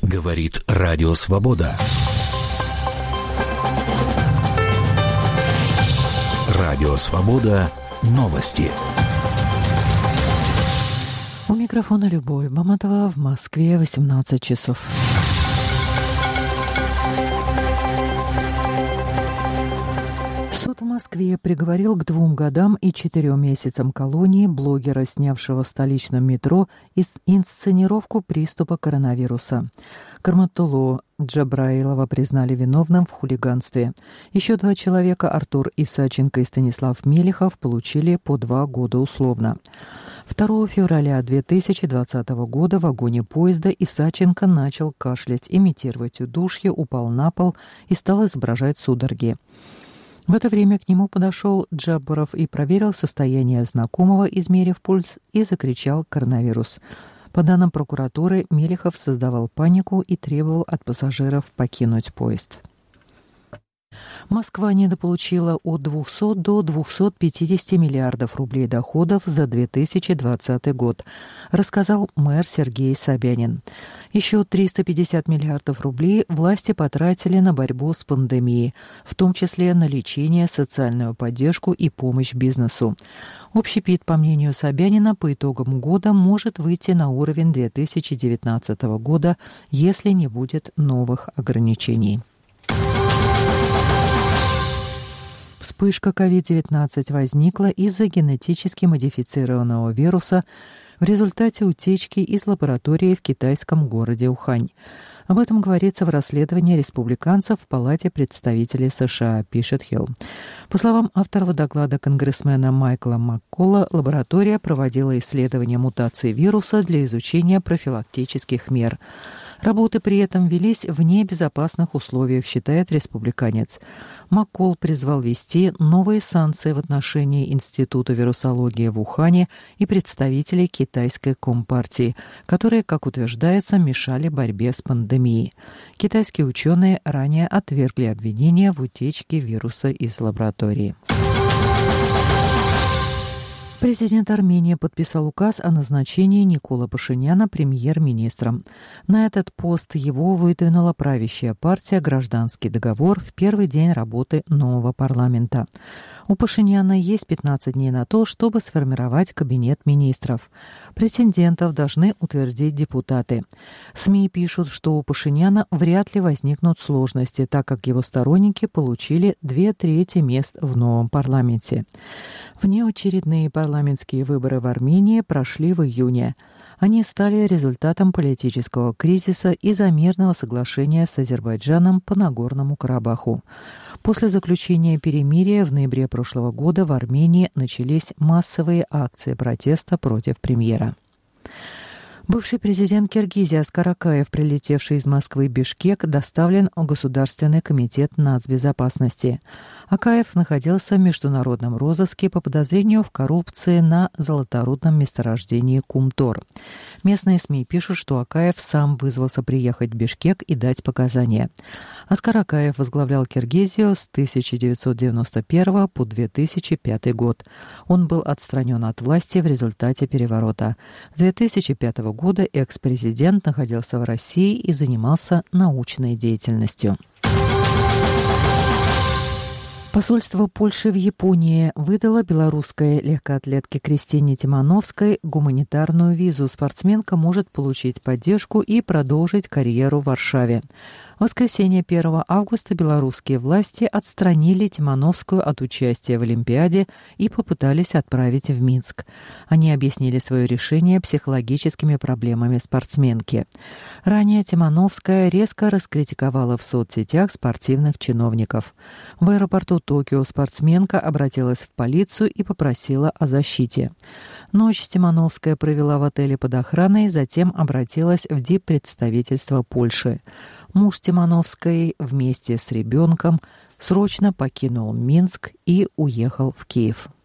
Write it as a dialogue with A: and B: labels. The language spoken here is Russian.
A: Говорит Радио Свобода. Радио Свобода. Новости.
B: У микрофона Любовь Маматова, в Москве 18 часов. Суд в Москве приговорил к 2 годам и 4 месяцам колонии блогера, снявшего в столичном метро инсценировку приступа коронавируса. Карматуллу Джабраилова признали виновным в хулиганстве. Еще 2 человека, Артур Исаченко и Станислав Мелихов, получили по 2 года условно. 2 февраля 2020 года в вагоне поезда Исаченко начал кашлять, имитировать удушье, упал на пол и стал изображать судороги. В это время к нему подошел Джабаров и проверил состояние знакомого, измерив пульс, и закричал «коронавирус». По данным прокуратуры, Мелихов создавал панику и требовал от пассажиров покинуть поезд. Москва недополучила от 200 до 250 миллиардов рублей доходов за 2020 год, рассказал мэр Сергей Собянин. Еще 350 миллиардов рублей власти потратили на борьбу с пандемией, в том числе на лечение, социальную поддержку и помощь бизнесу. Общепит, по мнению Собянина, по итогам года может выйти на уровень 2019 года, если не будет новых ограничений. Вспышка COVID-19 возникла из-за генетически модифицированного вируса в результате утечки из лаборатории в китайском городе Ухань. Об этом говорится в расследовании республиканцев в Палате представителей США, пишет Хилл. По словам авторов доклада конгрессмена Майкла Макколла, лаборатория проводила исследования мутации вируса для изучения профилактических мер. Работы при этом велись в небезопасных условиях, считает республиканец. Макколл призвал ввести новые санкции в отношении Института вирусологии в Ухане и представителей китайской компартии, которые, как утверждается, мешали борьбе с пандемией. Китайские ученые ранее отвергли обвинения в утечке вируса из лаборатории. Президент Армении подписал указ о назначении Никола Пашиняна премьер-министром. На этот пост его выдвинула правящая партия «Гражданский договор» в первый день работы нового парламента. У Пашиняна есть 15 дней на то, чтобы сформировать кабинет министров. Претендентов должны утвердить депутаты. СМИ пишут, что у Пашиняна вряд ли возникнут сложности, так как его сторонники получили 2/3 мест в новом парламенте. Внеочередные парламентские выборы в Армении прошли в июне. Они стали результатом политического кризиса из-за мирного соглашения с Азербайджаном по Нагорному Карабаху. После заключения перемирия в ноябре прошлого года в Армении начались массовые акции протеста против премьера. Бывший президент Киргизии Аскар Акаев, прилетевший из Москвы в Бишкек, доставлен в Государственный комитет нацбезопасности. Акаев находился в международном розыске по подозрению в коррупции на золоторудном месторождении Кумтор. Местные СМИ пишут, что Акаев сам вызвался приехать в Бишкек и дать показания. Аскар Акаев возглавлял Киргизию с 1991 по 2005 год. Он был отстранен от власти в результате переворота. С 2005 года экс-президент находился в России и занимался научной деятельностью. Посольство Польши в Японии выдало белорусской легкоатлетке Кристине Тимановской гуманитарную визу. Спортсменка может получить поддержку и продолжить карьеру в Варшаве. В воскресенье 1 августа белорусские власти отстранили Тимановскую от участия в Олимпиаде и попытались отправить в Минск. Они объяснили свое решение психологическими проблемами спортсменки. Ранее Тимановская резко раскритиковала в соцсетях спортивных чиновников. В аэропорту Токио спортсменка обратилась в полицию и попросила о защите. Ночь Тимановская провела в отеле под охраной, затем обратилась в диппредставительство Польши. Муж Тимановской вместе с ребенком срочно покинул Минск и уехал в Киев.